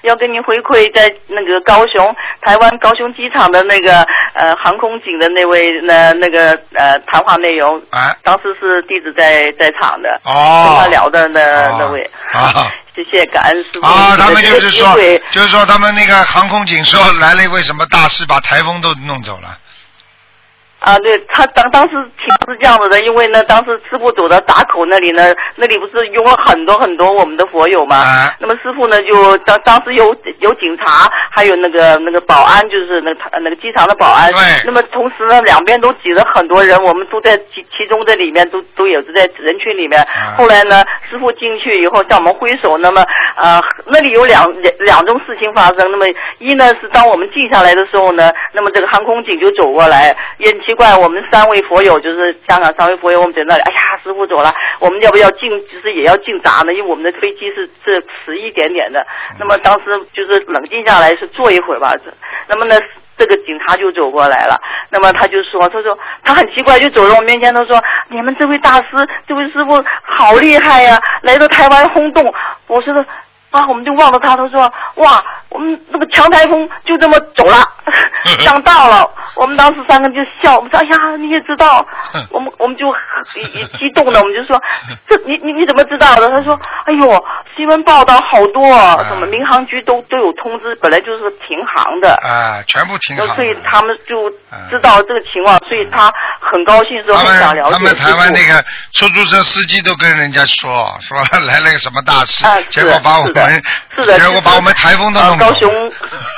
要跟您回馈在那个台湾高雄机场的那个航空警的那位那个谈话内容。啊，当时是弟子在场的。哦，跟他聊的那位。啊。谢谢，感恩师父。啊， 他们就是说他们那个航空警说来了一位什么大师，把台风都弄走了。 啊，对，他当时情是这样子的，因为呢，当时师父走到闸口那里呢，那里不是拥了很多我们的佛友嘛。啊。那么师父呢，就当时有警察，还有那个保安，就是那个机场的保安。对。那么同时呢，两边都挤了很多人，我们都在其中这里面都有在人群里面。啊。后来呢，师父进去以后向我们挥手，那么那里有两种事情发生。那么一呢是当我们静下来的时候呢，那么这个航空警就走过来，也奇怪，我们3位佛友就是香港3位佛友，我们在那里，哎呀，师父走了，我们要不要进，就是也要进闸呢？因为我们的飞机是迟一点点的。那么当时就是冷静下来，是坐一会儿吧。那么呢，这个警察就走过来了。那么他就说，他很奇怪，就走到我面前，他说：“你们这位大师，这位师傅好厉害呀，来到台湾轰动。”我说的。啊，我们就望着他说哇，我们那个强台风就这么走了，上道了。我们当时3个就笑，我们说哎呀，你也知道，我们就激动的，我们就说这你怎么知道的？他说哎呦，新闻报道好多，什么民航局都有通知，本来就是停航的啊，全部停航， 所以他们就知道这个情况，所以他很高兴说很想了解。 他们台湾那个出租车司机都跟人家说来了个什么大事，结果把我们。 是的， 结果把我们台风都弄走。 高雄。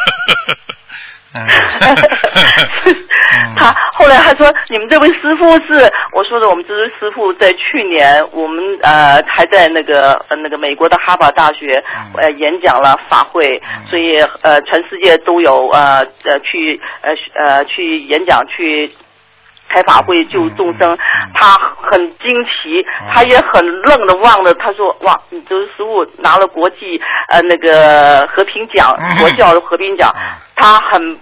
他后来还说你们这位师傅是，我说的我们这位师傅在去年我们还在那个美国的哈佛大学演讲了法会，所以全世界都有去演讲去。开法会救众生，他很惊奇，他也很愣的望着，他说哇，你这师傅拿了国际那个和平奖，国教的和平奖，他很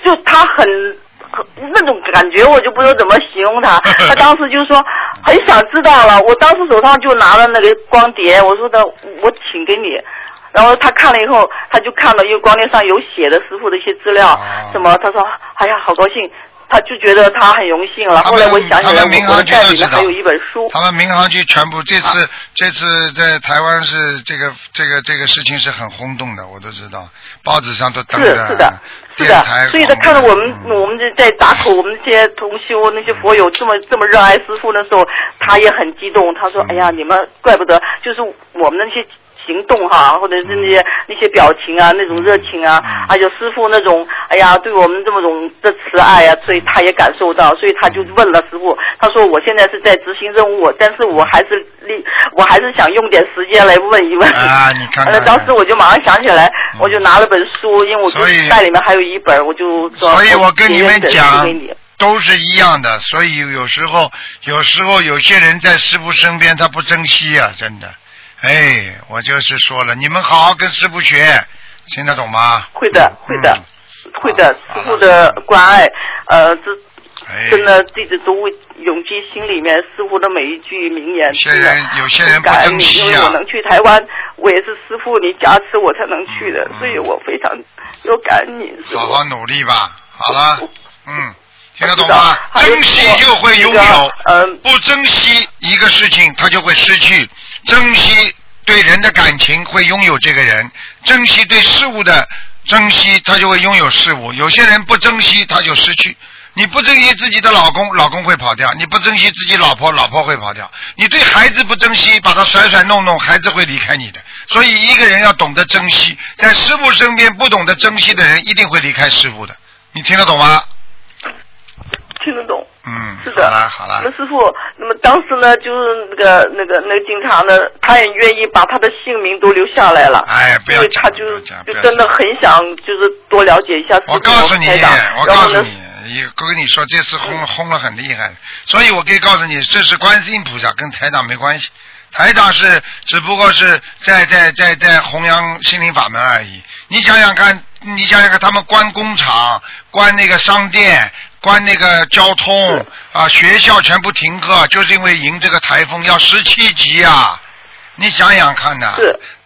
那种感觉，我就不知道怎么形容他。他当时就说很想知道了，我当时手上就拿了那个光碟，我说的我请给你。然后他看了以后，他就看了，因为光碟上有写的师傅的一些资料，什么，他说哎呀好高兴。他就觉得他很荣幸了。后来我想起来，我在里面还有一本书。 他们民航局全部这次在台湾是这个事情是很轰动的，我都知道，报纸上都登着。 是的。所以他看到我们在闸口，我们这些同修那些佛友这么热爱师父的时候，他也很激动。他说：“哎呀，你们怪不得，就是我们那些。”行动哈，或者是那些表情啊，那种热情啊，还有师父那种，哎呀，对我们这么种的慈爱啊，所以他也感受到，所以他就问了师父，他说我现在是在执行任务，但是我还是想用点时间来问一问。 啊，你看看。 当时我就马上想起来，我就拿了本书，因为我袋里面还有一本，我就说。 所以我跟你们讲。都是一样的，所以有时候有些人在师父身边，他不珍惜啊，真的。哎，我就是说了，你们好好跟师父学，听得懂吗？ 会的，师父的关爱，真的弟子都会涌进心里面，师父的每一句名言。 有些人不珍惜啊。 因为我能去台湾，我也是师父你加持我才能去的，所以我非常有感恩你。 好好努力吧，好了，听得懂吗？珍惜就会拥有，不珍惜一个事情，他就会失去。珍惜对人的感情，会拥有这个人；珍惜对事物的珍惜，他就会拥有事物。有些人不珍惜，他就失去。你不珍惜自己的老公，老公会跑掉；你不珍惜自己老婆，老婆会跑掉；你对孩子不珍惜，把他甩甩弄弄，孩子会离开你的。所以一个人要懂得珍惜，在师父身边不懂得珍惜的人，一定会离开师父的。你听得懂吗？ 听得懂。是的。好了。 那师傅，那么当时呢，就是那个警察呢，他也愿意把他的姓名都留下来了。 哎，不要讲。 因为他就真的很想，就是多了解一下师傅。 我告诉你，我跟你说，这次轰了很厉害，所以我可以告诉你，这是观世音菩萨，跟台长没关系。台长只不过是在弘扬心灵法门而已。你想想看，他们关工厂，关那个商店。关那个交通学校全部停课，就是因为迎这个台风要17级啊！你想想看呐，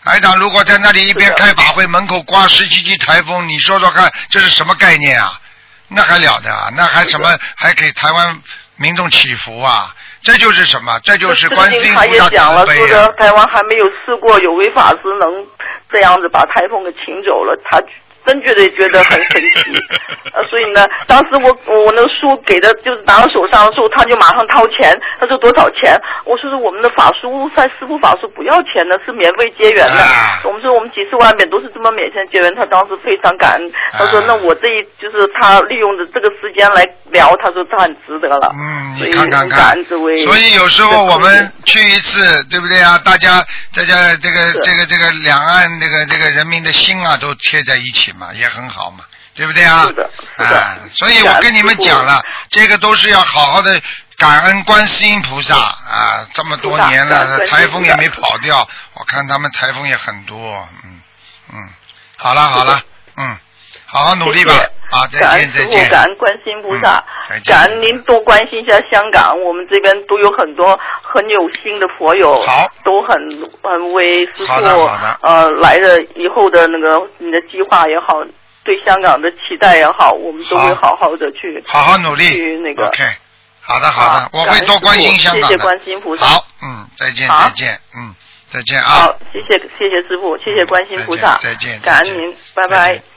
台长如果在那里一边开法会，门口刮17级台风，你说说看，这是什么概念啊？那还了得啊？那还什么？还给台湾民众祈福啊？这就是什么？这就是观世音菩萨慈悲啊。他也讲了，说的台湾还没有试过有位法师能这样子把台风给请走了，他真觉得很神奇。所以呢，当时我那个书给的就是拿到手上的时候，他就马上掏钱，他说多少钱？我说是我们的法书在师父法书不要钱的，是免费结缘的。我们说我们几十万遍都是这么免费结缘，他当时非常感恩。他说那我就是他利用的这个时间来聊，他说他很值得了。 你看看看。所以有时候我们去一次，对不对啊？大家这个两岸这个人民的心啊都贴在一起嘛，也很好嘛。对不对啊？ 是的， 所以我跟你们讲了，这个都是要好好的感恩观世音菩萨啊！这么多年了，台风也没跑掉，我看他们台风也很多，好了，好好努力吧，再见。 感恩观世音菩萨，感恩您多关心一下香港，我们这边都有很多很有心的佛友，都很为师父来的以后的那个你的计划也好。对香港的期待也好，我们都会好好的去好好努力去那个。 OK， 好的，我会多关心香港的。 谢谢观世音菩萨。 好，再见，再见啊。 好，谢谢师父，谢谢观世音菩萨， 再见， 感恩您，拜拜。